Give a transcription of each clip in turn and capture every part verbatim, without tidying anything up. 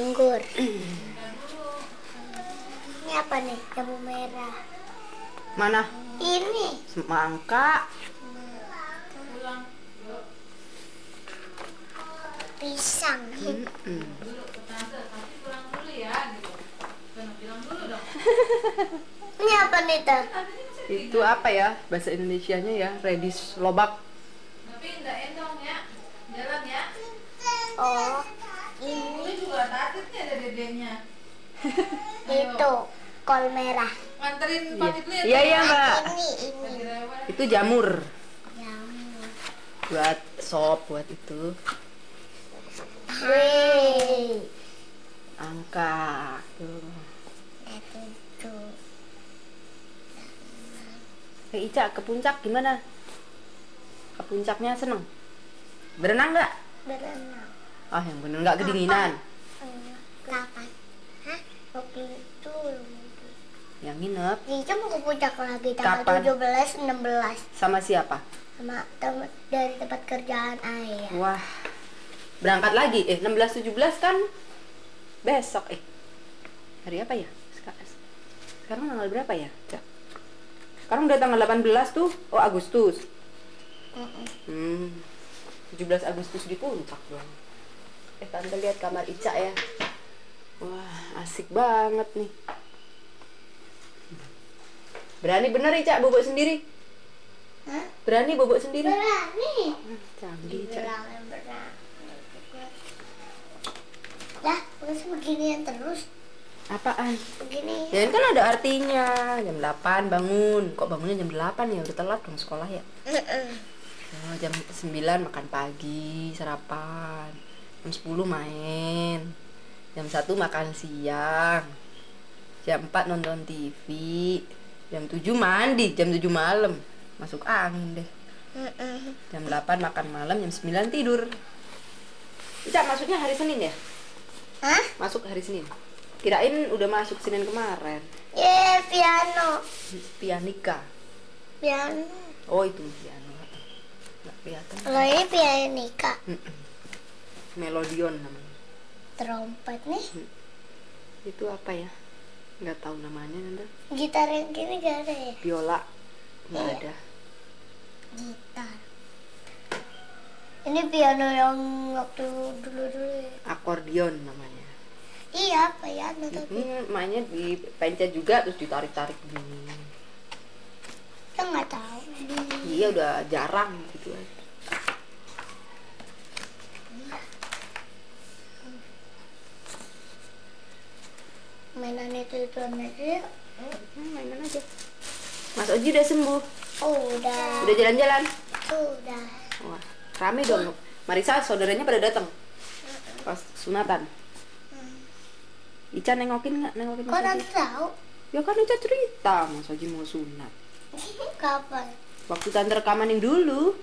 anggur. Ini apa nih? Jambu merah. Mana? Ini Semangka. pisang. Mm-mm. Ini apa nih, Teh? Itu apa ya bahasa Indonesianya ya? Radish lobak. Tapi enggak endong ya. Jalan ya. Oh, Ini ini juga tatitnya ada dedenya. itu kol merah. Nganterin Iya. pamit dulu ya. Iya iya Mbak. Ini ini Itu jamur. jamur. Buat sop buat itu. Wih, Angka. Tuh. itu tuh. Eh Ica ke puncak gimana? Ke puncaknya seneng? Berenang nggak? Berenang. Ah yang bener nggak kedinginan. Eh, Kapan? Hah? Waktu itu. Yang nginep Cica mau ke puncak lagi tanggal Kapan? tujuh belas, enam belas sama siapa? sama temen dari tempat kerjaan ayah. Wah, berangkat lagi? Eh enam belas tujuh belas kan besok eh hari apa ya? Sekarang, sekarang tanggal berapa ya? Cak? Sekarang udah tanggal delapan belas tuh. Oh Agustus. Mm-mm. Hmm, tujuh belas Agustus di puncak dong. Eh tante lihat kamar Ica ya. Wah asik banget nih. Berani bener Ica bobok sendiri? Hah? Berani bobok sendiri? Berani. Hmm, canggih Ica. Bilangnya berani. Lah, masih beginian terus. Apaan? Begini. Ya kan ada artinya. Jam delapan bangun. Kok bangunnya jam delapan ya? Udah telat dong sekolah ya. Mm-mm. Oh, jam sembilan makan pagi, sarapan. Jam sepuluh main. Jam satu makan siang. Jam empat nonton T V. Jam tujuh mandi, jam tujuh malam. Masuk angin deh. Mm-mm. Jam delapan makan malam, jam sembilan tidur. Ica masuknya hari Senin ya? Hah? Masuk hari Senin. Kirain udah masuk Senin kemarin. Ye, piano. Pianika. Piano. Oh itu piano. Nggak kelihatan. Kalau ini pianika. Mm-mm. Melodion namanya. Trompet nih. Itu apa ya? Nggak tahu namanya Nanda. Gitar yang gini gak ada ya? Biola. Nggak Iya. ada. Gitar. Ini piano yang waktu dulu-dulu ya? Akordion namanya. Iya, piano tapi Ini mainnya dipencet juga terus ditarik-tarik gini. kita nggak tahu. Iya udah jarang gitu aja. Mainan itu itu aja. Hmm, mainan aja. Mas Oji udah sembuh. Oh, udah. Udah jalan-jalan. Udah. Wah, rame dong. Marisa saudaranya pada datang pas sunatan. Ica nengokin nggak? Nengokin Kok Mas Oji? nanti tahu? Ya kan Ica cerita Mas Oji mau sunat. Kapan? Waktu tante rekaman yang dulu.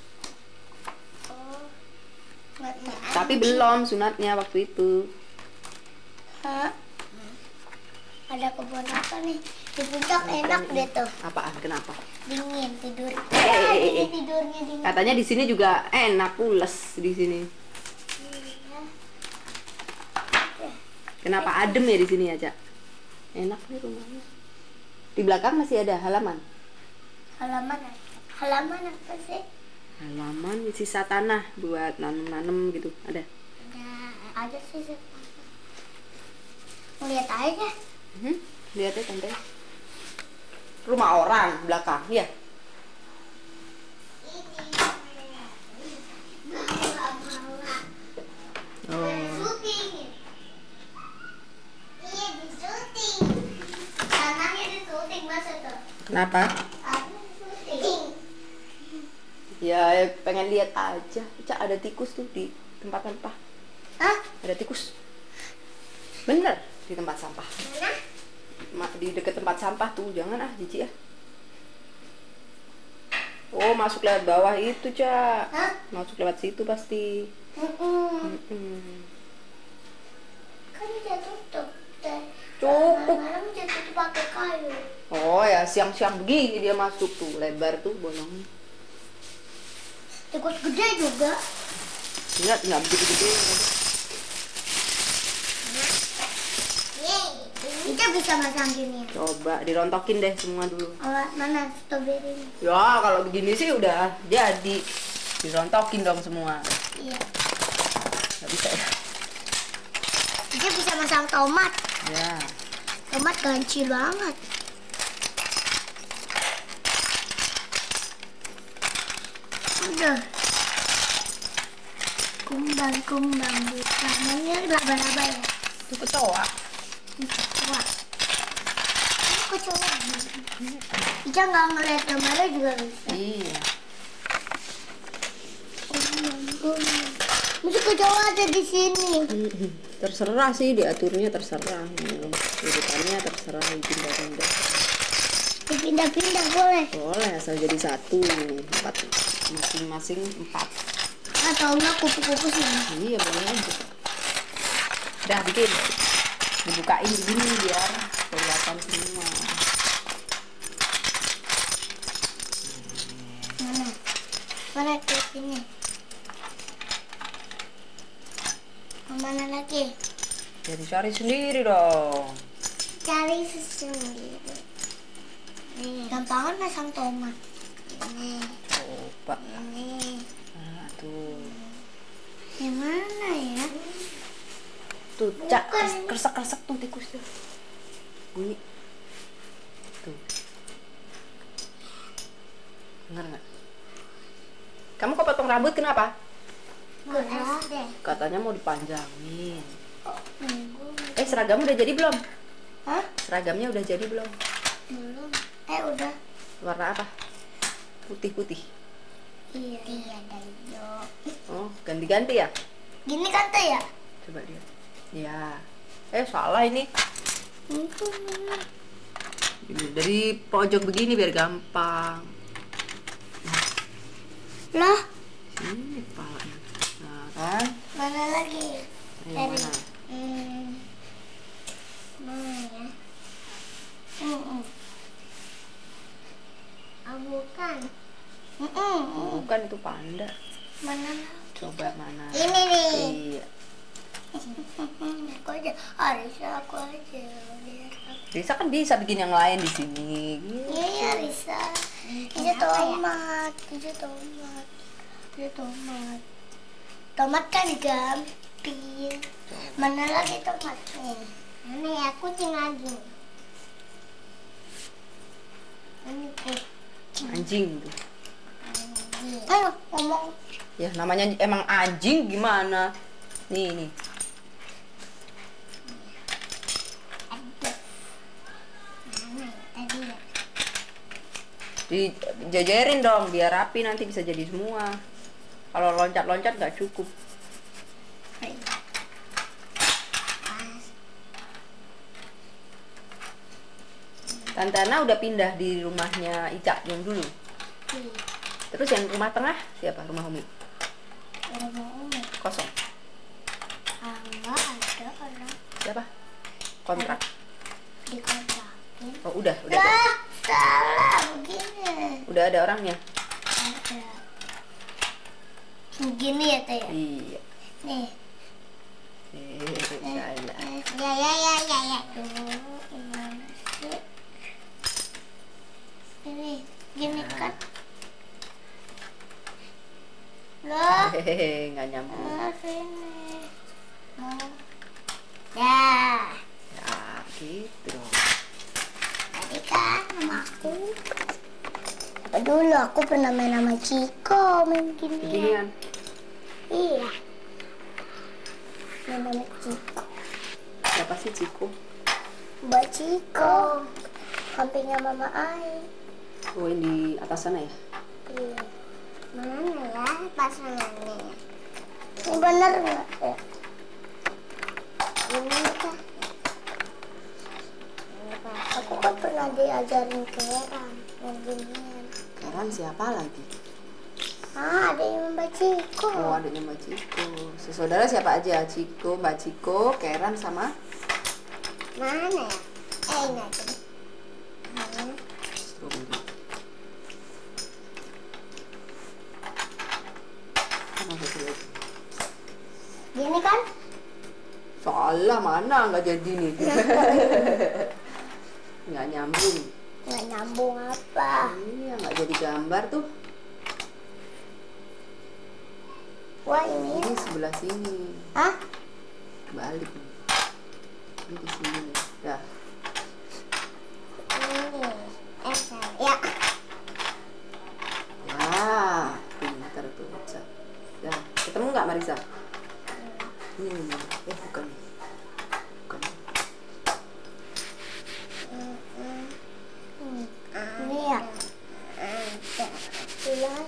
Oh, nggak tahu. Tapi belum sunatnya waktu itu. Hah? Ada kebun apa nih? Di puncak enak deh tuh. Apaan? Kenapa? Dingin tidur. Eh, eh, eh, Ini eh. tidurnya dingin. Katanya di sini juga enak pules di sini. Iya. Kenapa adem ya di sini aja? Enak nih rumahnya. Di belakang masih ada halaman. Halaman apa? Halaman apa sih? Halaman sisa tanah buat nanam-nanam gitu. Ada. Ada ada sih. sih. Lihat aja. Hmm? Lihat ya tante. Rumah orang belakang, ya. Oh. Syuting. Iya di syuting. Tanahnya di syuting masa tuh. Kenapa? Aku syuting. Ya pengen lihat aja. Cak ada tikus tuh di tempat sampah. Hah? Ada tikus. Bener di tempat sampah. Mana? Ma- Di dekat tempat sampah tuh, jangan ah jijik ya. Oh masuk lewat bawah itu Cak. Hah? Masuk lewat situ pasti. Mm-mm. Mm-mm. Kan dia tutup. Dan Cukup. malam dia tutup pakai kayu. Oh ya siang-siang begini dia masuk tuh lebar tuh bolongnya. Tikus gede juga. Enggak, enggak begitu gede. Nah, bisa masang gini. Coba dirontokin deh semua dulu. Oh, mana stroberi? Ya kalau begini sih udah jadi. Dirontokin dong semua. Iya. Nggak bisa ya? Dia bisa masang tomat. Ya. Tomat ganci banget. Udah. Kumbang-kumbang buta. Namanya laba-laba ya. Itu kecoa. Kecoa. Ini kecoa. Ica nggak ngeliat gambarnya juga bisa. Iya. Kumbang-kumbang. Mesti kecoa ada di sini. Terserah sih diaturnya terserah. Urutannya terserah dipindah-pindah. Dipindah-pindah boleh. Boleh asal jadi satu. Empat masing-masing empat. Atau enggak kupu-kupu sini. Iya boleh aja. Udah bikin. Dibukain begini biar kelihatan semua. Mana? Mana klip ini? Mana lagi? Jadi cari sendiri dong. Cari sendiri. Nih. Gampangan masang tomat. Ini. Coba. Ini. Nah, tuh. Yang mana ya? Tuh, cak Bukan. kresek-kresek tuh tikusnya. Bunyi. Tuh. Dengar nggak? Kamu kok potong rambut kenapa? Gerah deh. Katanya mau dipanjangin. Eh, seragam udah jadi belum? Hah? Seragamnya udah jadi belum? Belum. Eh udah. Warna apa? Putih-putih. Iya. Iya dari hijau. Oh, ganti-ganti ya? Gini kan tuh ya? Coba lihat. Ya. Eh, salah ini. Ini dari pojok begini biar gampang. Lah, Ini kepalanya. Nah, kan? mana lagi? Yang Dari- mana? Hmm. Mana ya? Hmm. hmm. Oh, bukan. Hmm. hmm. Bukan itu panda. Mana? Coba mana? Ini nih. Iya. Aku aja. Harusnya aku aja. Biar aku. Risa kan bisa bikin yang lain di sini. Gitu. Iya, iya, Risa. Itu tomat. Itu tomat. Itu tomat. Tomat kan gampang. Mana lagi tomatnya? Mana ya? Kucing lagi. Ini kucing. Anjing tuh. Ayo ngomong. Ya namanya emang anjing gimana? Nih nih. Ada. Mana ya tadi ya? Dijajarin dong biar rapi nanti bisa jadi semua. Kalau loncat-loncat nggak cukup. Ayo. Pas. Tante Ana udah pindah di rumahnya Ica yang dulu. Nih. Terus yang rumah tengah siapa? Rumah Umi? Rumah Umi. Kosong. Enggak ada orang Siapa? Kontrak. dikontrakin. Oh udah, udah ada. Lah, salah begini. Udah ada orangnya. Ada. Begini ya teh. Iya. Nih. Eh, salah. Ya ya ya ya ya. Tuh, gimana sih? Ini gini kan. Loh. Hehehe, nggak nyambung. Ah, sini. Oh. Ya. Ya, gitu dong. Tadi kan sama aku. Apa dulu aku pernah main sama Ciko main gini. Beginian. Iya. Main sama Ciko. Siapa sih Ciko? Mbak Ciko. Sampingnya Mama Ai. Oh, yang di atas sana ya? Iya. Mana ya pasangannya? Ini bener nggak ya? Ini kah? Aku kan pernah diajarin keran main ginian. Karen siapa lagi? Ah, ada yang Mbak Ciko. Oh, adanya Mbak Ciko. Saudara siapa aja? Ciko, Mbak Ciko, Karen sama Mana ya? Eh, ini aja deh. Mana? strawberry. Sama satu lagi. Gini kan? Salah mana nggak jadi nih. Nggak nyambung. Nggak nyambung apa? Iya, nggak jadi gambar tuh. Wah ini. Ini sebelah sini. Hah? Balik. Ini di sini nih. Dah. Ini. Eh, ya. Ya, pintar tuh Ica. Dah, ketemu nggak Marisa? Ini, ini. Eh, bukan. Bukan. Ini ya. Jelas.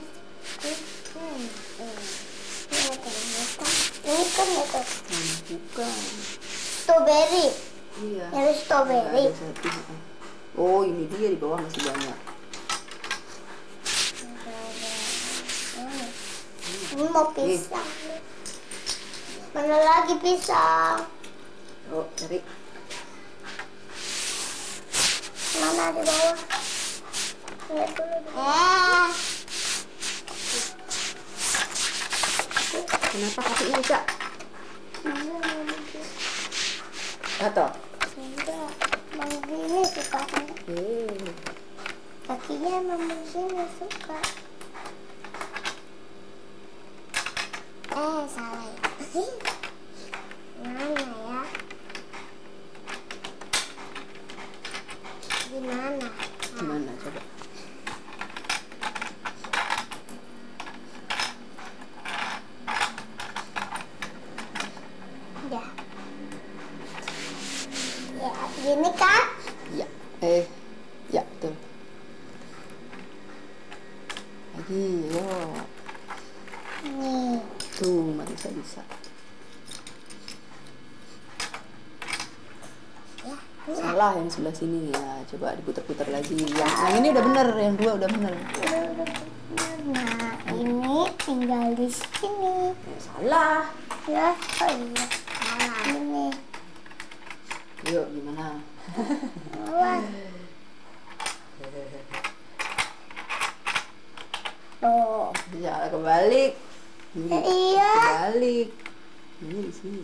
Ini kan itu Hmm, bukan. strawberry. Iya. Ini strawberry. Ada satu. Oh, ini dia di bawah masih banyak. Ini mau pisang. Mana lagi pisang? Oh, cari. Mana di bawah? Lihat dulu. Eh. Kenapa kakinya Ica? Atau? Enggak. Mau gini sukanya. Eh, Kakinya emang begini suka. Eh, salah ya. Mana ya? Gimana? gimana coba? Ya. Ya, gini kan? Ya, eh, ya betul. Lagi, yo. Nih. Tuh, Marisa bisa. Ya. Salah yang sebelah sini ya. Coba diputar-putar lagi. Yang, yang ini udah bener, yang dua udah bener. Nah, ini tinggal di sini. Eh, salah. Ya, oh iya. Salah. Ini. Yuk, gimana? Awas. Tuh. Ya, kebalik. Ini, Iya. kebalik. Ini di sini.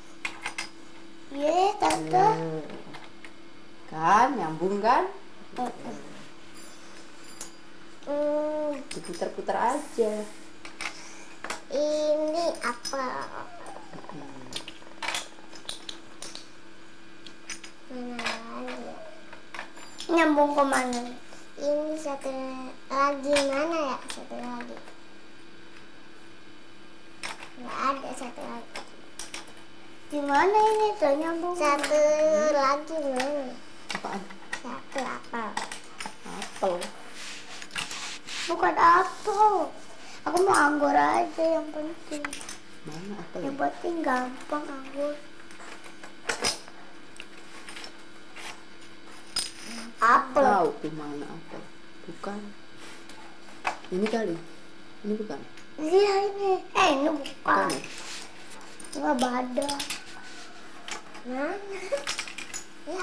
Iya, tante. Eh, Kan, nyambung kan? Hmm, Diputar-putar aja. ini apa? Mana lagi? Nyambung ke mana? Ini satu lagi mana ya? Satu lagi. Nggak ada satu lagi. Di mana ini tuh nyambung? Satu lagi mana? Apaan? Satu apa? Apel. Bukan apel. Aku mau anggur aja yang penting. Mana apel? Yang penting gampang anggur. Apel. Tahu tuh mana apel? Bukan. Ini kali. Ini bukan. Iya ini. Eh ini Bukan bukan. ya? Nggak badan. Mana? Ya.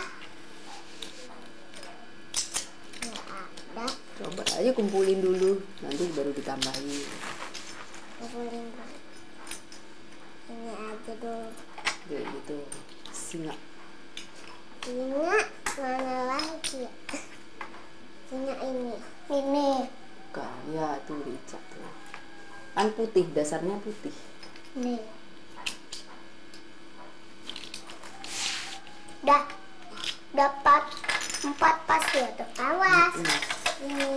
Nggak ada. Coba aja kumpulin dulu, nanti baru ditambahin. Kumpulin dulu. Ini aja dulu. Kayak gitu. Singa. Singa mana lagi? Singa ini. Ini. Bukan. Ya tuh Rica tuh. Kan putih, dasarnya putih. Nih. Dah. Dapat empat pas ya tuh. Awas. Hmm. Ini.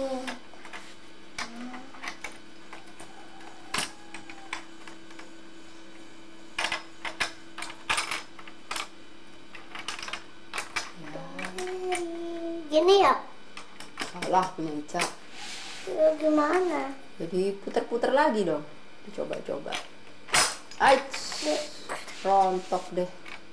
Gini ya? Salah punya Ica. Ya, gimana? Jadi putar-putar lagi dong. Dicoba-coba. Ait. Rontok deh.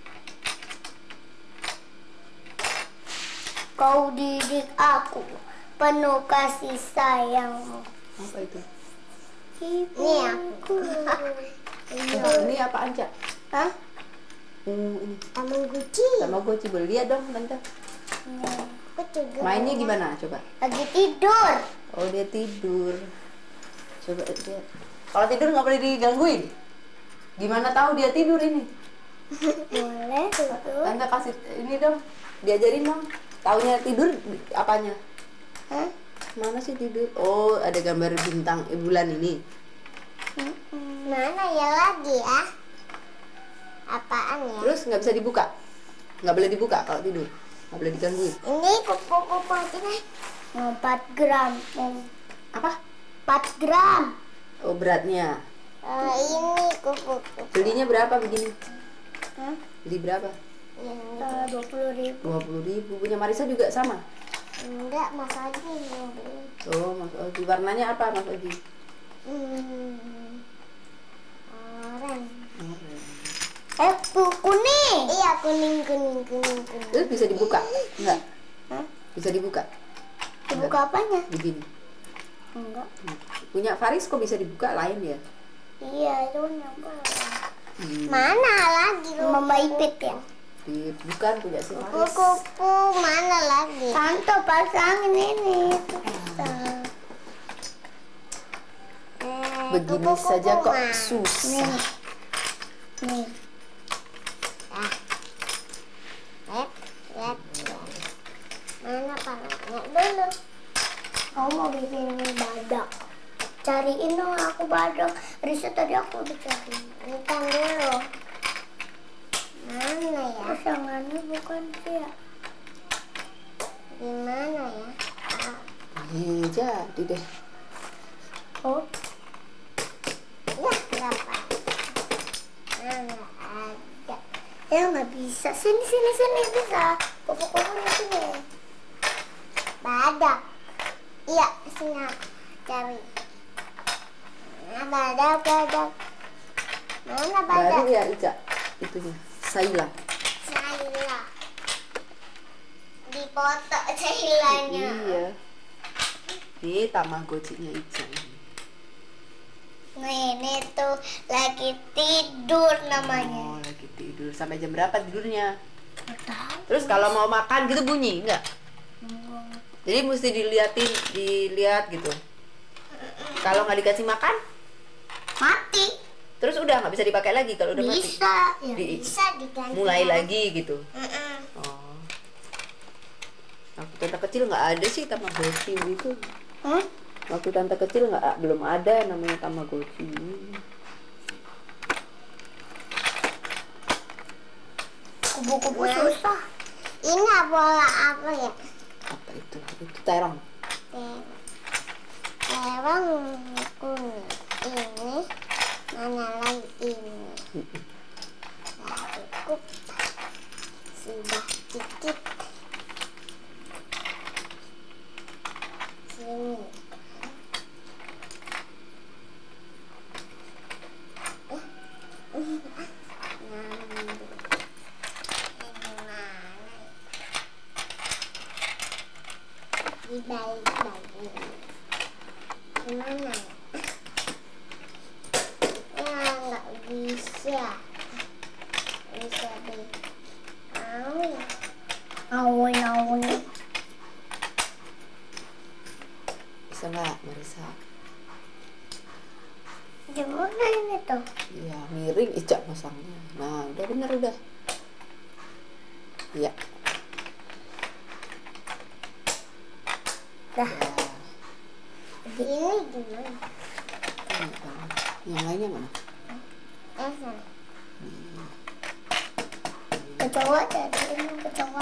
Kau didik aku penuh kasih sayangmu. Apa itu? Ini aku. Eh, ini apaan Cak? Hah? Hmm, ini. Tamagotchi. Sama gue coba lihat dong tante. Aku juga. Mainnya gimana coba? Lagi tidur. Oh dia tidur. Coba dia. Kalau tidur nggak boleh digangguin. Gimana tahu dia tidur ini? Boleh tidur. Tante kasih ini dong. Diajarin dong. Taunya tidur apanya? Hah? Mana sih tidur? Oh, ada gambar bintang eh, bulan ini. Mana ya lagi ya? Apaan ya? Terus nggak bisa dibuka? Nggak boleh dibuka kalau tidur. Nggak boleh digangguin. Ini kupu-kupu aja nih. empat gram. Apa? empat gram. Oh, beratnya. Eh, ini kupu-kupu. Belinya berapa begini? Hah? Beli berapa? Yang dua puluh ribu. dua puluh ribu. Punya Marisa juga sama? Enggak, Mas Aji yang beli. Oh, Mas Oji. Warnanya apa, Mas Oji? Hmm. Orange. Orange. Eh, bu- kuning. Iya, kuning, kuning, kuning, kuning. Terus bisa dibuka? Enggak? Hah? Bisa dibuka? Dibuka apanya? Begini. Enggak. Punya Faris kok bisa dibuka lain ya? Iya, itu nyampe. Hmm. Mana lagi? Mama Ipit ya? Di- Bukan punya si Faris. Kupu-kupu mana lagi? Tante pasangin ini. Susah. Eh, Begini kupu-kupu saja kok mah. susah. Nih. Nih. Ah. Lihat, lihat, lihat. Mana palanya dulu? Kamu mau bikin badak? Cariin dong aku badak. Riset tadi aku udah cari. Bukan dulu. Mana ya? Pasangannya bukan dia. Di mana ya? Ah. Eh, jadi deh. Oh. Ya, dapat. Mana ada? Ya nggak bisa. Sini, sini, sini bisa. Kupu-kupunya sini. Badak. Iya, sini cari. Nah, badak, badak. Mana badak? Baru ya Ica itunya. Saila. Saila. Di foto Sailanya. Iya. Ini Tamagotchi-nya Ica ini. Nah, ini tuh lagi tidur namanya. Oh, lagi tidur. Sampai jam berapa tidurnya? Nggak tahu. Terus kalau mau makan gitu bunyi enggak? Enggak. Jadi mesti diliatin, dilihat gitu. Kalau nggak dikasih makan, Mati. terus udah nggak bisa dipakai lagi kalau udah mati. Bisa. Ya, Di- bisa diganti. Mulai lagi gitu. Mm-mm. Oh. Waktu tante kecil nggak ada sih Tamagotchi gitu. Hmm? Waktu tante kecil nggak belum ada namanya Tamagotchi. Kupu-kupu susah. Ini bola apa ya? Apa itu? Itu terong. Terong kuning. Ini mana lagi ini? Nah, cukup. Sudah dikit. Sini. Dibalik-balik. Gimana? Ya nggak bisa. Bisa di awin. Awin awin. Bisa nggak Marisa? Gimana ini tuh? Iya miring Ica masangnya. Nah udah bener udah. Iya. Dah. Ya. Ini gimana? Ini apa? Yang lainnya mana? Eh sana. Kecoa jadi ini kecoa.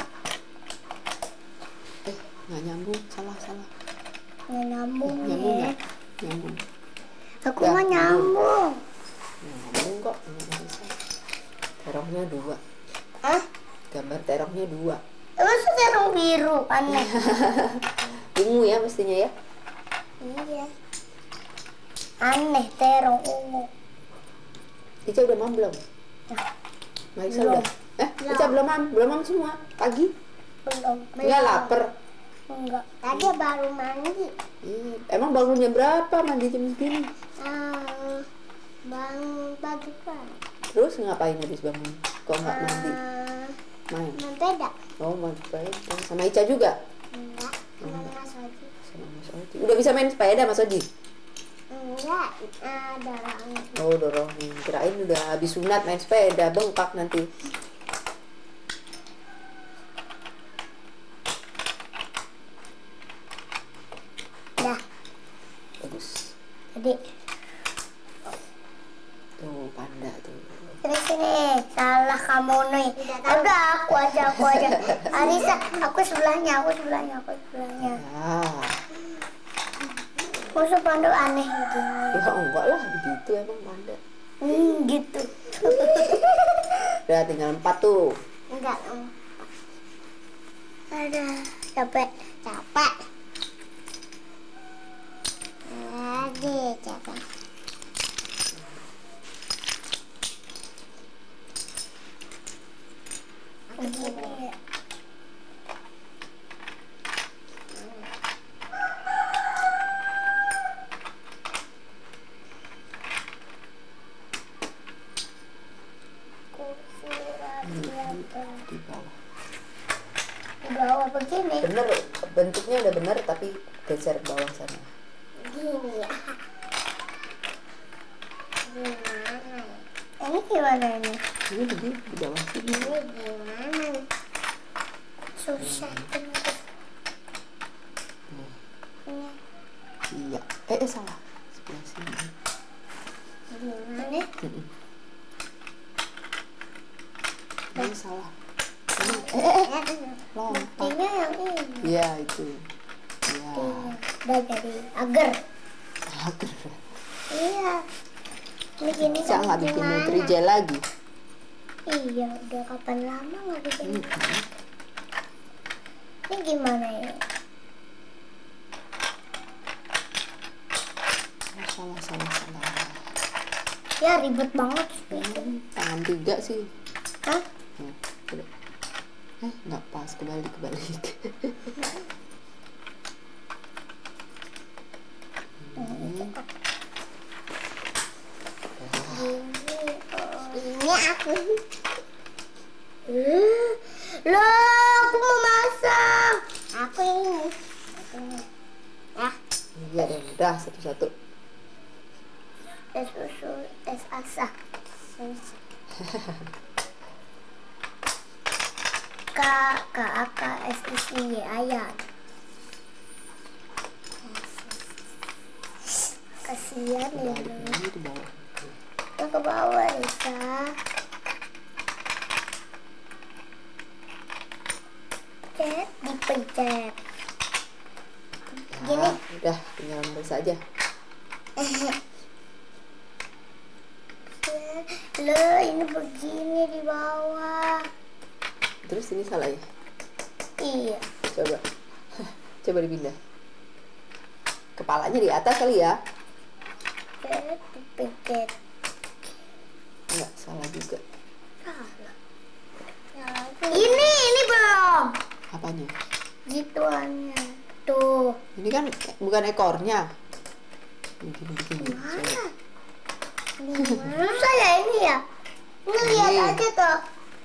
Eh nggak nyambung, salah salah. Nggak nyambung Nyambung ya. nggak? Nyambung. Aku Ya, mah nyambung. Nyambung kok. Marisa. Terongnya dua. Hah? Gambar terongnya dua. Terus terong biru aneh. Ungu ya mestinya ya. Iya. Aneh terong ungu. Ica udah mam belum? Marisa Belum. udah? Eh, Ica belum mam, belum mam semua. Pagi? Belum. Enggak lapar. Enggak. Tadi baru mandi. Ih, emang bangunnya berapa mandi jam segini? Ah, bangun pagi pagi. Terus ngapain habis bangun? Kok nggak mandi? Ah, Main. Membeda. Oh, main sepeda. Sama Ica juga? Enggak. Sama Mas Oji. Sama Mas Oji. Udah bisa main sepeda Mas Oji? Enggak. Ah, dorong. Oh, dorongin. Kirain udah habis sunat main sepeda, bengkak nanti. Adik. Tuh panda tuh. Sini sini, salah kamu nih. Udah aku aja, aku aja. Arisa, aku sebelahnya, aku sebelahnya, aku sebelahnya. Ah. Musuh panda aneh begini. Ya enggak lah, begitu emang panda. Hmm, gitu. Udah tinggal empat tuh. Enggak, Om. Ada capek, capek. Aduh, capek. Begini ya. Kursi raja Di bawah. di bawah begini. Bener, bentuknya udah bener tapi geser ke bawah sana. Gini ya. Gimana? Ini gimana ini? Ini begini di bawah sini. Ini gimana? Susah ini. Ini Iya. Eh, eh salah. Sebelah sini. gimana? Mm-mm. Ini salah. Ini, eh, eh, eh. Lompat. Buktinya yang ini. Iya itu. Iya. Buktinya. Udah jadi agar. Agar. Iya. Ini gini Bisa nggak bikin gimana? Nutrijel lagi? Iya, udah kapan lama nggak bikin. Mm-mm. Ini gimana ya? Oh, salah, salah, salah. Ya ribet banget. Hmm, tangan tiga sih. Hah? Hmm, udah. Eh, nggak pas, kebalik, kebalik. Hmm. Ini, oh. Ini aku. Eh, loh, aku mau masak. Aku ini. Aku ini. Ya, Iya deh, udah satu-satu. es susu, es asa. K, K, A, K, S, I, C, Y, ayat. Kasihan ya Balik lu. lagi di bawah. Yang ke bawah, Risa. Pencet, dipencet. Gini. Nah, udah tinggal nulis aja. Loh, ini begini di bawah. Terus ini salah ya? Iya. Coba. Coba dipindah. Kepalanya di atas kali ya? Pencet, dipencet. Enggak, salah juga. Salah. Ini, ini belum. Apanya? Gituannya. Tuh. Ini kan bukan ekornya. Begini, begini. Coba. Mana? Susah ya ini ya? Ini lihat Ini. aja tuh.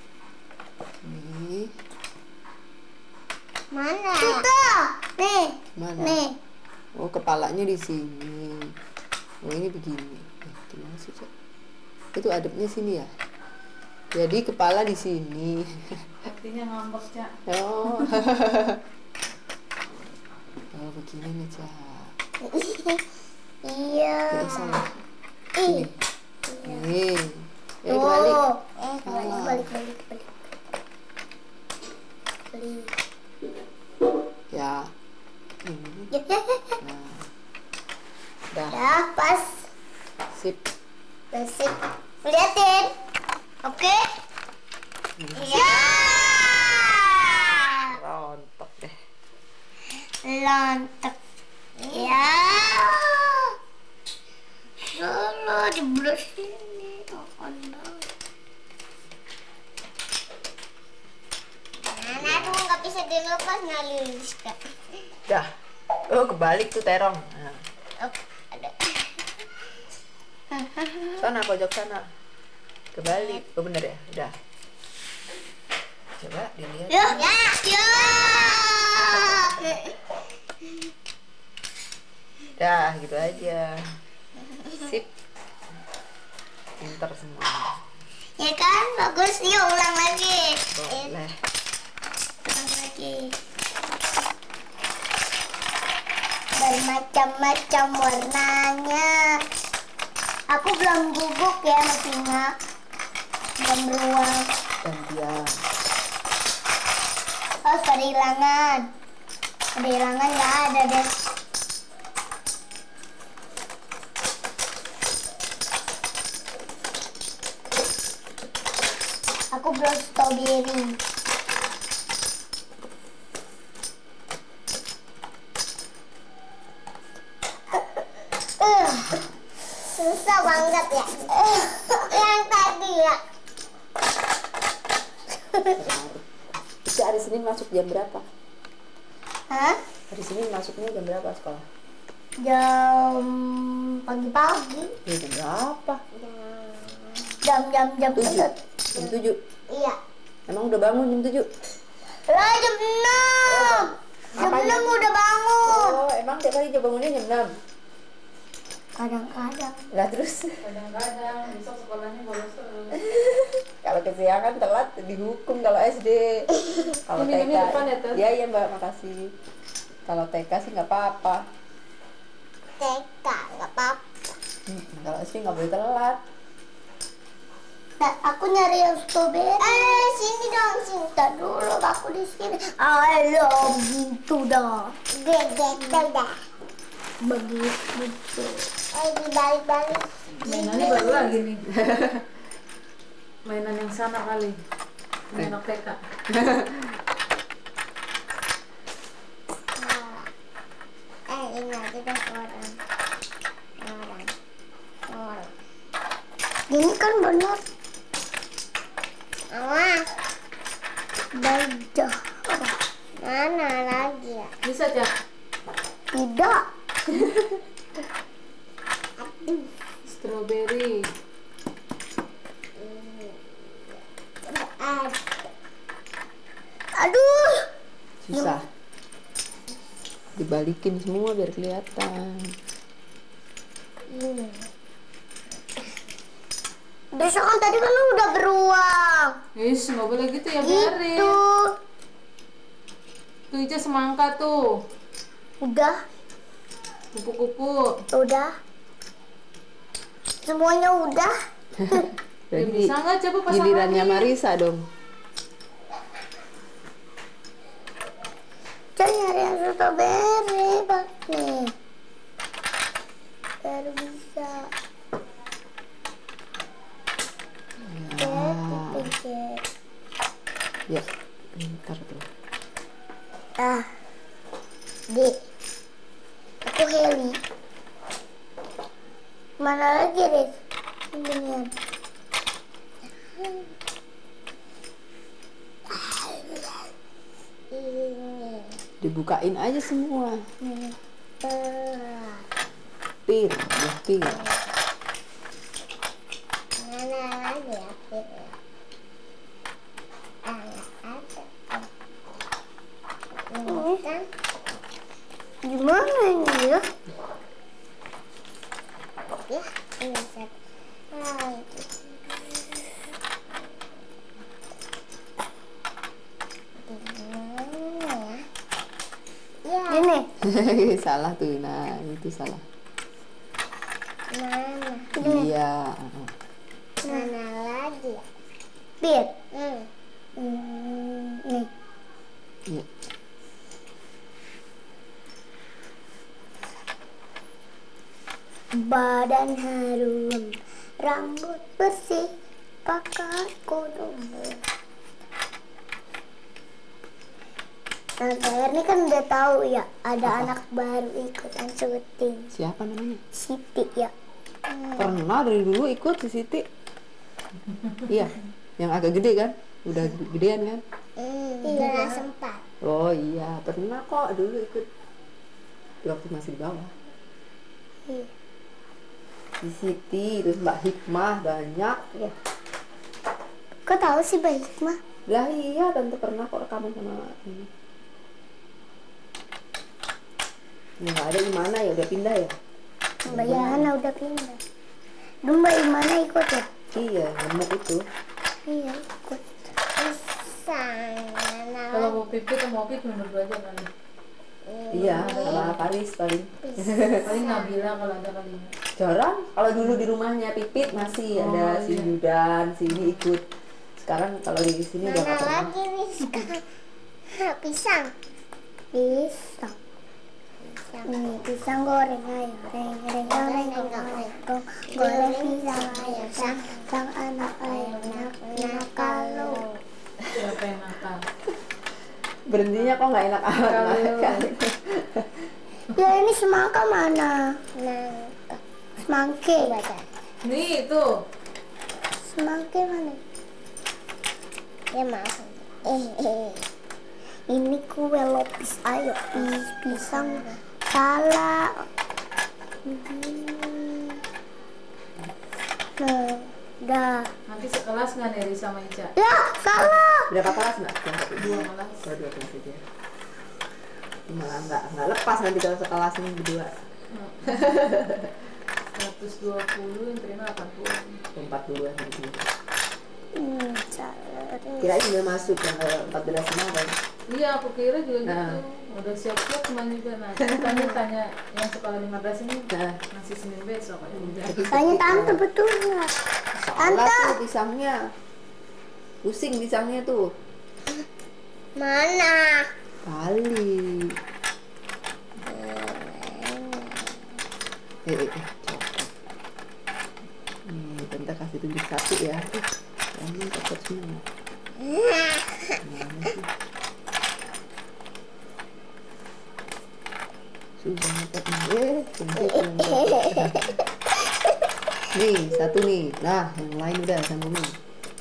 Ini. Mana? Itu. Nih. Mana? Nih. Oh, kepalanya di sini. Oh, ini begini. Eh, gimana sih, Cak? Itu adepnya sini ya? Jadi kepala di sini. Artinya ngambek, Cak. Oh. Oh, begini nih, Cak. Iya. Tidak salah. Ih. Ini. Eh, balik. Tuh. Eh, balik, Salah. balik, balik, balik. Balik. Ya. Ini. Ya, ya, ya. Nah. Dah. Ya, pas. Sip. Bersih. Liatin. Oke? Ya. Rontok deh. Lontek. Ya. Salah dibersihin nih. Oh, no. Nah, aku nggak bisa dilepas ngalis kak. Dah. Oh, kebalik tuh terong. Nah. Oh, ada. Sana, pojok sana. Kebalik. Oh, bener ya? Udah. Coba dilihat. Ya, ya, ya. Dah, gitu aja. Sip. Pinter semua. Ya kan, bagus. Yuk ulang lagi. Boleh. Ulang lagi. Bermacam. macam-macam warnanya. Aku belum bubuk ya mesinnya. Belum beruang. Gantian. Oh, ada hilangan. Ada hilangan nggak ada deh. Aku belum strawberry. Uh, susah banget ya. Uh, yang tadi ya. Itu hari Senin masuk jam berapa? Hah? Hari Senin masuknya jam berapa sekolah? Jam pagi-pagi. Ya, jam berapa? Jam-jam jam Tujuh. Jam tujuh. Iya. Emang udah bangun jam tujuh? Lah jam enam. Jam Makanya. enam udah bangun. Oh, emang tiap hari jam bangunnya jam enam? Kadang-kadang. Lah terus? Kadang-kadang besok sekolahnya bolos terus. Kalau kesiangan telat dihukum kalau S D. Kalau Ini T K. minumnya depan ya, Teh? Iya, iya Mbak, makasih. Kalau T K sih nggak apa-apa. T K nggak apa-apa. Hmm, kalau S D nggak boleh telat. Nah, aku nyari yang strawberry. Eh, sini dong, sini. Tak dulu, aku di sini. Ayo, gitu dong. Begitu dah. Begitu. Eh, dibalik-balik. Mainannya baru lagi nih. Mainan yang sama kali. Mainan T K. Eh, ini aja deh orang. Orang. Orang. Ini kan benar. Awas. Bajah. Mana lagi ya? Bisa, Cak? Tidak. Strawberry. Aduh. Susah. Dibalikin semua biar kelihatan. Hmm. Besok kan tadi kan udah beruang. Is, nggak boleh gitu ya, biarin. Gitu. Tuh Ica semangka tuh. Udah. Kupu-kupu. Udah. Semuanya udah. Ya, Berarti bisa nggak coba pasang gilirannya lagi? Marisa dong. Jangan nyari yang strawberry, Pak. Nih. Baru bisa. Ya, ntar tuh. Ah, di, aku Heli. Mana lagi deh? Ini. Ini. Dibukain aja semua. Ini. Pir, ya pir. Mana lagi ya? Ah, ada. Ini kan? Gimana ini ya? Ya, ini set. Ah, itu. Gimana ya? Ya. Ini. Salah tuh, nah itu salah. Mana? Iya. Mana lagi ya? Bir. Hmm. Hmm. Nih. Iya. Badan harum, rambut bersih, pakai kodomo. Tante Erni kan udah tahu ya, ada Apa? anak baru ikutan syuting. Siapa namanya? Siti ya. Pernah dari dulu ikut si Siti. Iya, yang agak gede kan? Udah gedean kan? Hmm, iya sempat. Oh iya, pernah kok dulu ikut. Waktu masih di bawah. Iya. Si Siti, terus Mbak Hikmah banyak ya. Kok tahu sih Mbak Hikmah? Lah iya, tante pernah kok rekaman sama ini. Ya nggak ada Imana ya, udah pindah ya? Mbak Yana udah pindah. Dulu Mbak Imana ikut ya? Iya, gemuk itu. Iya ikut. Kalau mau pipit atau mau pipit cuma berdua aja kali. Iya, sama Paris paling. Paling Nabila kalau ada kali. Jarang. Kalau dulu di rumahnya Pipit masih Oh, ada si iya. Yudan, si ini ikut. Sekarang kalau di sini udah Mana nggak pernah. lagi Rizka? Pisang. Pisang. Ini pisang goreng ayo, goreng goreng goreng goreng goreng goreng pisang ayo, sang sang anak ayo nak nakal lu. Siapa yang nakal? Berhentinya kok nggak enak amat. Kalau- makan. Ya ini semangka mana? Nangka. Semangke. Nih tuh. Semangke mana? Ya maaf. Eh, eh. Ini kue lopis ayo pis pisang salah. Hmm. Nah, dah. Nanti sekelas nggak Neri sama Ica? Ya, salah. Berapa kelas mbak? Yang satu. Dua kelas. Oh, dua kelas aja. Malah nggak nggak lepas nanti kalau sekelas ini berdua. seratus dua puluh yang terima delapan puluh. Empat puluhan nanti. Hmm, salah. Kirain udah masuk yang ke empat belas kemarin. Iya, aku kira juga Nah. gitu. Udah siap-siap kemana juga. Nah, tanya tanya yang sekolah lima belas ini Nah, masih Senin besok aja udah. Tanya tante betul nggak? salah Tante. tuh pisangnya. Pusing pisangnya tuh. Mana? Kali. Eh, eh, eh, copot. Nih, tante kasih tunjuk satu ya. Eh, kamu copot semua. Mana sih? Susah ngepotnya. Eh, tunjuk yang copot. Nih, satu nih. Nah, yang lain udah sambungin.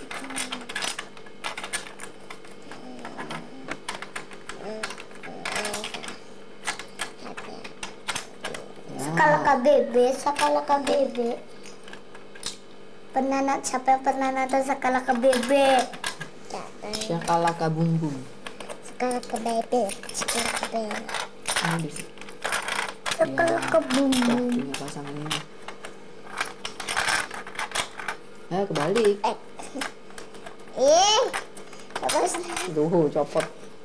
Skala K B B, skala K B B. Pernah nak siapa yang pernah nonton skala K B B? Syakalaka bung bung. Skala K B B, skala K B B. Ini bisa. Skala K B B. Waktunya pasang ini. Eh, kebalik. Eh, ih, terus Tuh, copot.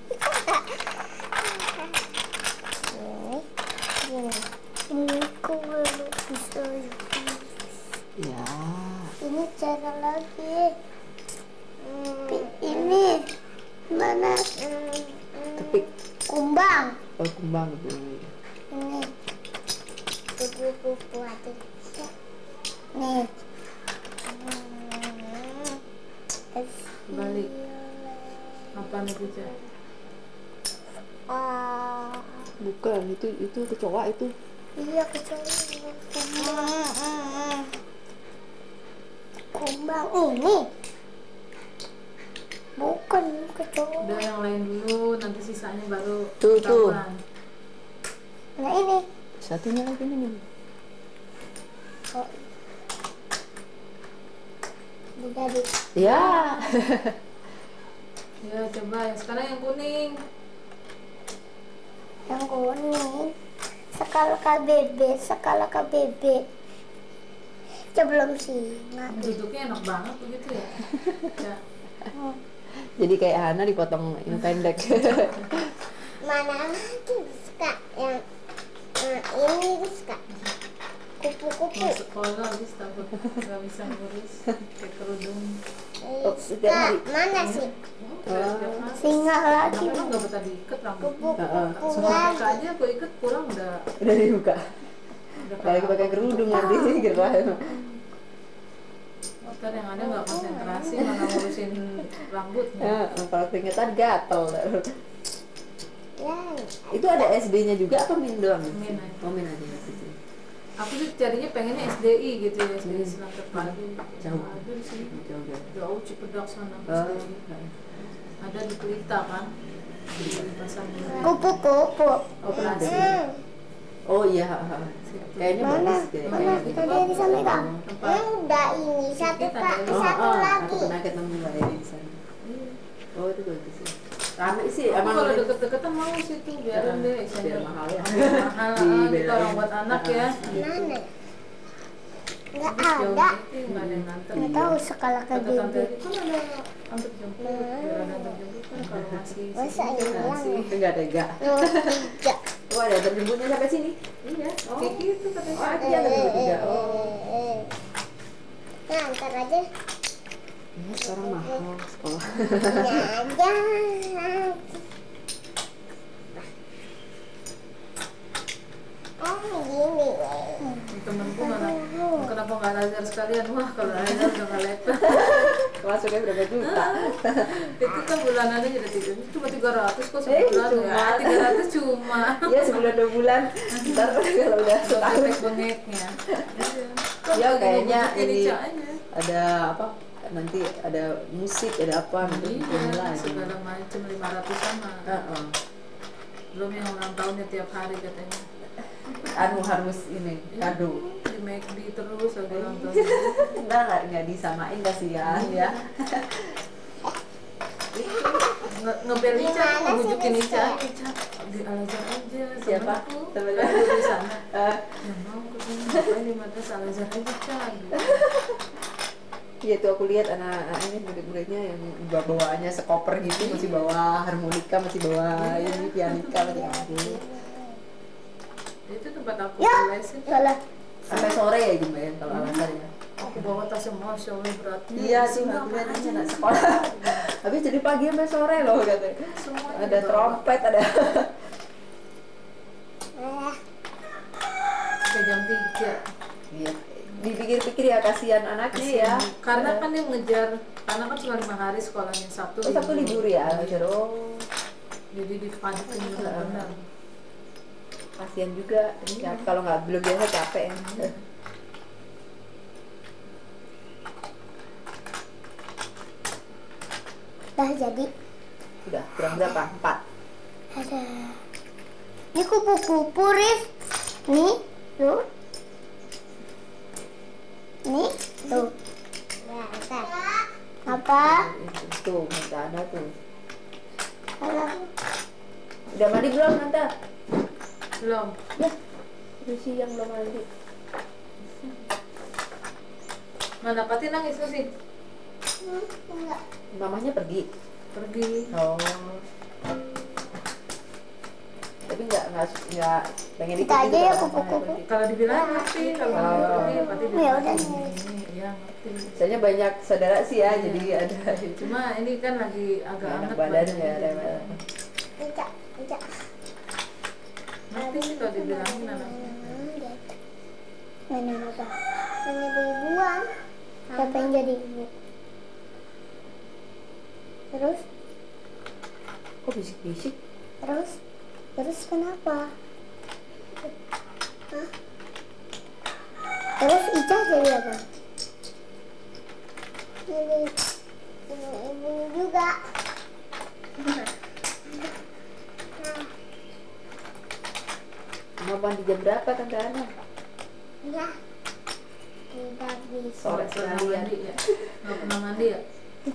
ini, ini, ini kue lupis ayo. Ya. Ini cara lagi. Hmm, ini mana? Hmm, Kepik. kumbang. Oh, kumbang tuh. Ini kupu-kupu aja. Nih. Balik. Apa nih Ica? Ah, Bukan, itu itu kecoa itu. iya kecuali kumbang. Kumbang ini. Bukan kecoa. Udah yang lain dulu, nanti sisanya baru Tuh, tuh. ketahuan. Nah ini. Satunya lagi nih. Oh. Jadi Ya. Ya coba yang sekarang yang kuning. yang kuning. Skala K B B, skala K B B. Sebelum singa. Duduknya enak banget begitu ya. Ya. Jadi kayak Hana dipotong yang pendek. Mana lagi suka yang nah, ini suka kupu-kupu. Mau sekolah habis takut nggak bisa ngurus kayak kerudung. Oh, setiap Suka hari. mana sih? Oh. Singa lagi. Emang nggak betah diikat rambut. Kupu-kupu Semua lagi. buka aja aku ikut kurang udah Udah dibuka. udah Apalagi pakai kerudung nanti gerah. Ntar yang ada nggak konsentrasi mana ngurusin rambutnya. Ya, kalau keringetan gatel. Ya, Itu ada S D-nya juga apa min doang? Min aja. Oh, min aja gitu. Aku sih carinya pengennya S D I gitu ya, S D I Senang Terpadu. Jauh. Ada di sini. Jauh jauh. Jauh Cipedak sana. Oh, S D I. Ada di Pelita kan. Di pasar Minggu. kupu-kupu. Oh, pernah ada. Hmm. Oh iya, ha, ha. Kayaknya Mana? bagus deh. Mana? Kayaknya gitu. Tadi bisa megang. Tempat. Yang udah ini satu Kita kak, ada. Oh, satu oh, lagi. aku pernah ketemu Mbak Eri di sana. Oh, itu bagus sih. Rame sih, Aku emang kalau ini- deket-deketan mau situ biarin deh. biar mahal ya. Biar mahal Di ah, gitu bedain. orang buat anak ya. Mana? Nggak Terus jauh ada. itu nggak ada yang nganter. Nggak tahu skala K Kata B B. tante itu kan ada antar jemput, biar ada antar jemput kan kalau masih Masa sedikit iya? masih. Enggak tega. Nomor tiga. Oh, ada terjemputnya sampai sini. Iya, Oh. kayak gitu katanya. Oh, artinya terjemput juga. Oh. Nah, ntar aja. Ya, sekarang mahal sekolah. Ya aja. Oh, gini. Temenku mana, kenapa nggak Al-Azhar sekalian? Wah, kalau Al-Azhar udah nggak lepas. Masuknya berapa juta? Itu kan bulanannya jadi tiga, cuma tiga ratus kok Eh, sebulan cuma. ya. Tiga ratus cuma. Iya, sebulan dua bulan. Ntar kalau udah setahun. Efek bengeknya. Ya, kayaknya Bukan ini Ica aja. ada apa? Nanti ada musik, ada apa gitu. Iya, Inilah. segala macam lima ratus sama. Heeh. Belum yang ulang tahunnya tiap hari katanya. Anu harus ini kado. Di McD terus aku ulang tahun. Enggak, enggak, enggak disamain kasihan ya. Nge ngebel Ica, Gimana sih, ngebujukin Miss? Ica, Ica di Al-Azhar aja. Siapa? Temenku, Temennya? temenku di sana. Eh, Ya mau kesini ngapain di madrasah Al-Azhar aja Ca. Gitu. Iya tuh aku lihat anak-anak ini murid-muridnya yang bawa bawaannya sekoper gitu, masih bawa harmonika, masih bawa ini pianika, masih ambil. Itu tempat aku Ya. lesin. Salah. Sampai sore ya gitu ya kalau alasan ya. Aku bawa tasnya masya Allah beratnya. Iya Di sih, sini aku apa lihat aja anak nih? sekolah. Habis jadi pagi sampai sore loh katanya. Semuanya Ada dibawa. trompet, ada. Eh, Sampai jam tiga. Iya. Dipikir-pikir ya kasihan anaknya ya. Karena kan dia mengejar, karena kan cuma lima hari sekolahnya, Sabtu Oh, Sabtu libur ya, oh. Jadi dipadetin benar-benar. Kasihan juga. Ya, kalau nggak belum biasa capek ya. dah jadi. Udah kurang berapa? Empat. Ada. Ini kupu-kupu, Rif. Nih, tuh. Nih, tuh. Apa? Tuh, mata anak tuh. Halo. Udah mandi belum, Tante? Belum. Ya, udah siang belum mandi. Mana Pati nangis tuh sih? Hmm, enggak. Mamahnya pergi. Pergi. Oh. Tapi nggak nggak nggak pengen Kita ikut aja juga ya, kalau mamahnya kupu-kupu. pergi. Kalau dibilang ngerti, kalau Oh. nggak pergi Pati Ya bilang udah. ini, iya ngerti. Soalnya banyak saudara sih ya, Iya. jadi ada Cuma ini kan lagi agak enak anget badan badannya, ya, jadi rewel. Ica, Ica. ngerti sih kalau dibilangin anaknya. Mana apa? Mana dibuang? Siapa yang jadi ibu? Terus, Kok bisik-bisik? terus, terus kenapa? Hah? Terus Ica jadi apa? Jadi ibu juga. Mau mandi jam berapa Tante Ana? Ya, tidak bisa. Sore Nggak pernah sekalian. mandi ya? Nggak pernah mandi ya?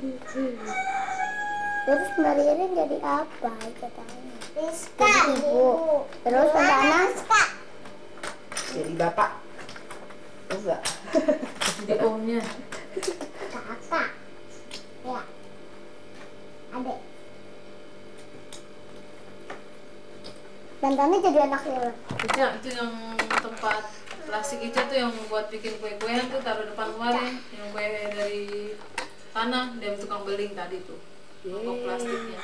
Terus Mbak Ririn jadi apa katanya? Jadi ibu. Terus Tante Ana? Jadi bapak. Oh enggak. Jadi omnya. Kakak. Ya. Adek. Dan Tani jadi anaknya. Ica itu yang tempat plastik Ica tuh yang buat bikin kue-kuean tuh taruh depan luar ya, yang kue dari tanah dia tukang beling tadi tuh mangkok plastiknya.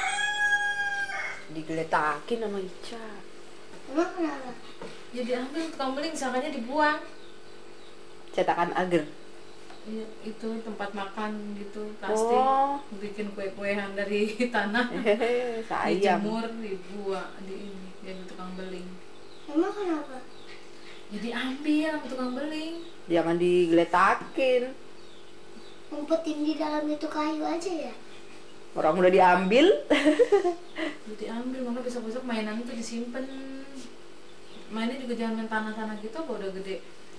Digeletakin sama Ica. Emang kenapa? Jadi ambil tukang beling sangkanya dibuang. Cetakan agar. Iya, itu tempat makan gitu plastik. Oh. Bikin kue-kuean dari tanah. Hehehe, sayang. Dijemur, dibuang di ini jadi tukang beling. Emang kenapa? Jadi ambil sama tukang beling. Jangan digeletakin. Ngumpetin di dalam itu kayu aja ya? Orang udah diambil. Jadi ambil, maka besok-besok mainan itu disimpan. Mainnya juga jangan main tanah-tanah gitu, apa udah gede.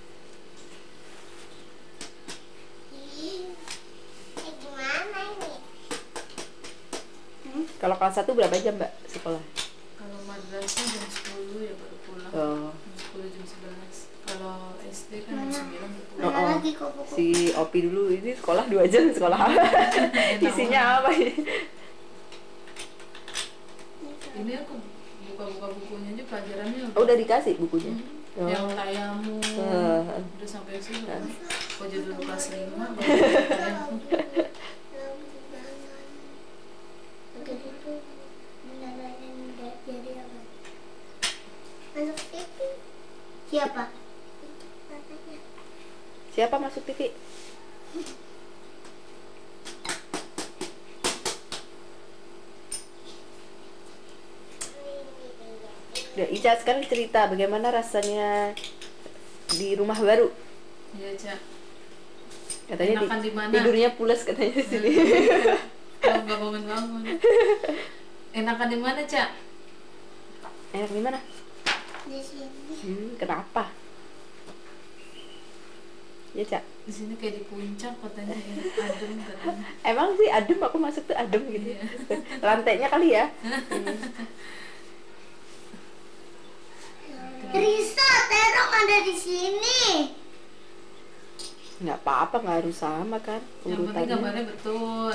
Eh gimana ini? Kalau kelas satu berapa jam, Mbak, sekolah? Kalau madrasah jam sepuluh ya baru pulang. Oh. Jam sepuluh jam sebelas. Kalau S D kan jam sembilan udah pulang. Oh, Mana oh. lagi kupu-kupu? Si Opi dulu ini sekolah dua jam, sekolah apa? Isinya apa? Ini aku buka buka-buka bukunya aja pelajarannya. Oh, udah dikasih bukunya? Hmm. Yang tayamu, Uh. udah sampai situ. Kok jadi dulu kelas lima, Siapa? Siapa masuk T V? Ya, Ica sekarang cerita bagaimana rasanya di rumah baru. Iya, Cak. Katanya Enakan di, di mana? tidurnya pulas katanya di sini. Kalau nggak bangun-bangun. Enakan di mana, Cak? Enak di mana? Di sini. Hmm, kenapa? Ya, Cak. Di sini kayak di puncak katanya, enak adem katanya. Emang sih adem, aku masuk tuh adem gitu. Iya. Lantainya kali ya. Hmm. Risa, terong ada di sini. Nggak apa-apa, nggak harus sama kan Yang penting urutannya. gambarnya betul.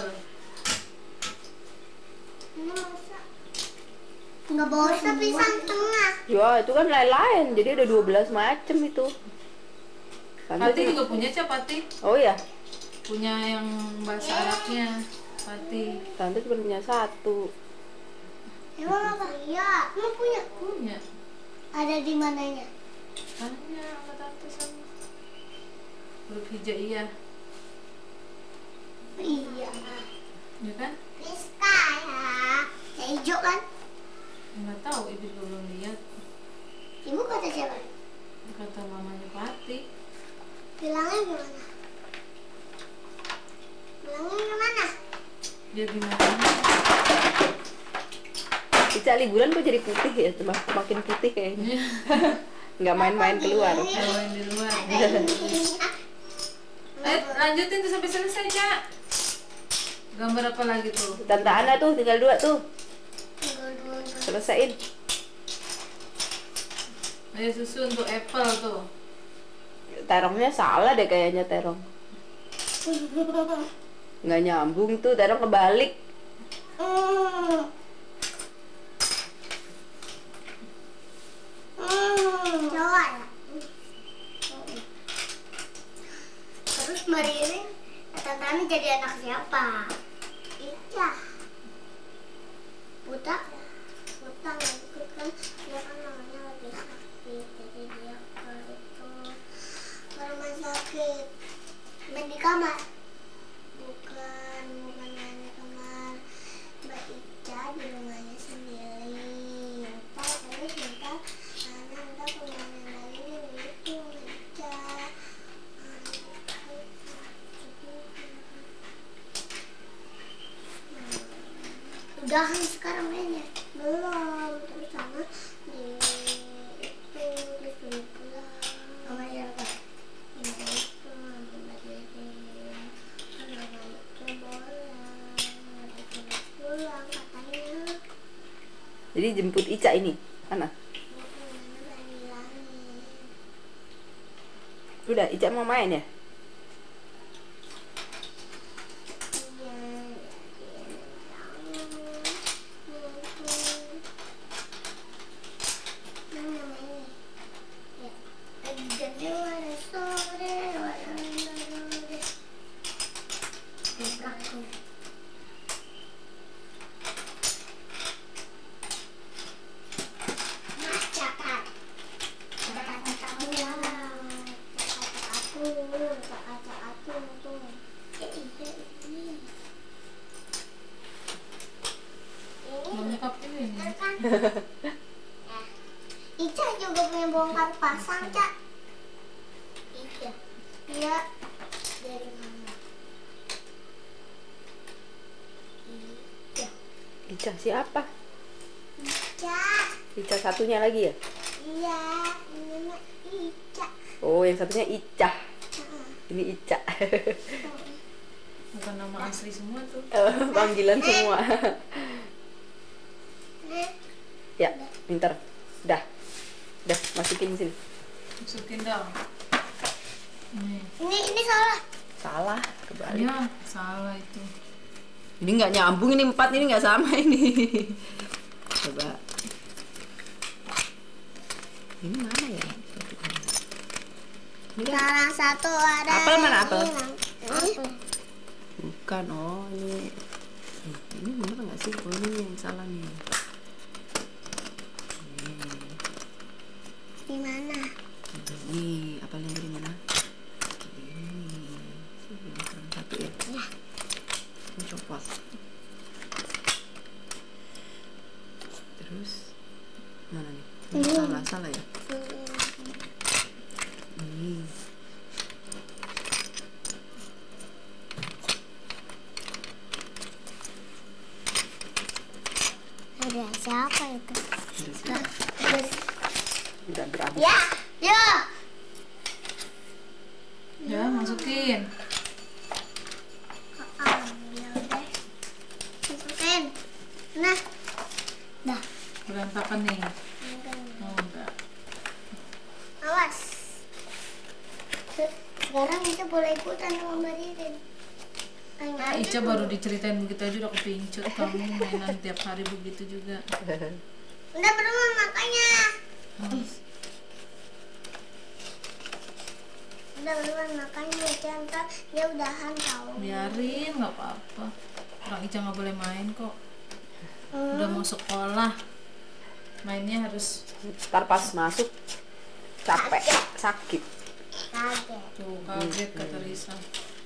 Ini masa nggak bosan pisang tengah. Ya, itu kan lain-lain. Jadi ada dua belas macam itu. Tante Pati juga- juga punya, Cak, Pati. Oh ya, Punya yang bahasa Arabnya, Pati. Tante cuma punya satu. Emang apa? Iya, emang punya. Punya. Ada di mananya? Tanya sama tante sama. Huruf hijaiyah, Iya. ya kan? Rizka ya. Yang hijau kan? Nggak tahu, ibu belum lihat. Ibu kata siapa? Kata mamanya Pati. Bilangnya gimana? Bilangnya gimana? Dia gimana? Ica liburan kok jadi putih ya, cuma makin putih kayaknya. Iya. Nggak main-main keluar. Bawain di luar. Ada ini. Eh, lanjutin tuh sampai selesai, Cak. Gambar apa lagi tuh? Tante Ana tuh tinggal dua tuh, Tinggal dua. selesaiin. Ayo susun tuh apple tuh. Terongnya salah deh kayaknya terong. Nggak nyambung tuh, terong kebalik. Hmm. Hmm. Coba ya. Terus Maririn kata Tani jadi anak siapa? Ica. Buta? Buta nggak ikut kan? Dia kan namanya lagi sakit, jadi dia ke itu ke rumah sakit. Main di kamar? Bukan, bukan main di kamar. Mbak Ica di rumahnya sendiri. Ntar terus ntar Ana ntar pemain lagi gitu Mbak Ica. Udah sekarang mainnya? Belum, terus sama di itu disuruh pulang. Sama siapa? Sama itu, sama Mbak Dede. Karena Mbak itu bolang, disuruh pulang katanya. Jadi jemput Ica ini, Ana. Bukan, Mbak bilangin. Udah, Ica mau main ya? Lengkap juga ini. Ica juga punya bongkar pasang, Cak. Ica. Iya. Dari mana? Ica. Ica siapa? Ica. Ica satunya lagi ya? Iya, ini mah Ica. Oh, yang satunya Ica. Heeh. Ini Ica. Bukan nama asli semua tuh. Oh, panggilan semua. Nih, Ya, pinter. Dah. Dah, masukin sini. Masukin dong. Nih. ini ini salah. Salah, kebalik. Ya, salah itu. Ini nggak nyambung, ini empat, ini nggak sama ini. Coba. Ini mana ya? Ini kan Salah satu ada. apel, mana apel? Ini. Bukan, oh ini eh, ini bener nggak sih? Oh ini yang salah nih. Di mana? Ini apelnya dari mana? Ini sini kurang satu ya. Ya. Ini copot. Terus mana nih? Ini Ini. salah salah ya. Ini Ada siapa itu? udah sih. Terus. Udah berhabis. Ya, ya. Ya, masukin. Ambil deh. Masukin. Nah. Dah. Berantakan nih. Oh, enggak. Awas. Se- Sekarang kita boleh ikutan sama Mbak Ririn. Ah, Ica baru diceritain begitu aja udah kepincut. Kamu mainan tiap hari begitu juga. Udah belum makanya. Udah belum makanya jangan dia udahan tahu. Biarin, nggak apa-apa. Orang Ica nggak boleh main kok. Udah mau sekolah. Mainnya harus Ntar pas masuk capek, sakit. Kaget. tuh kaget kata Risa.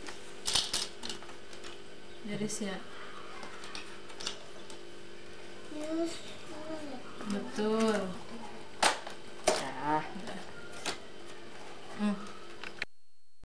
Jadi sih ya. Yes. Betul.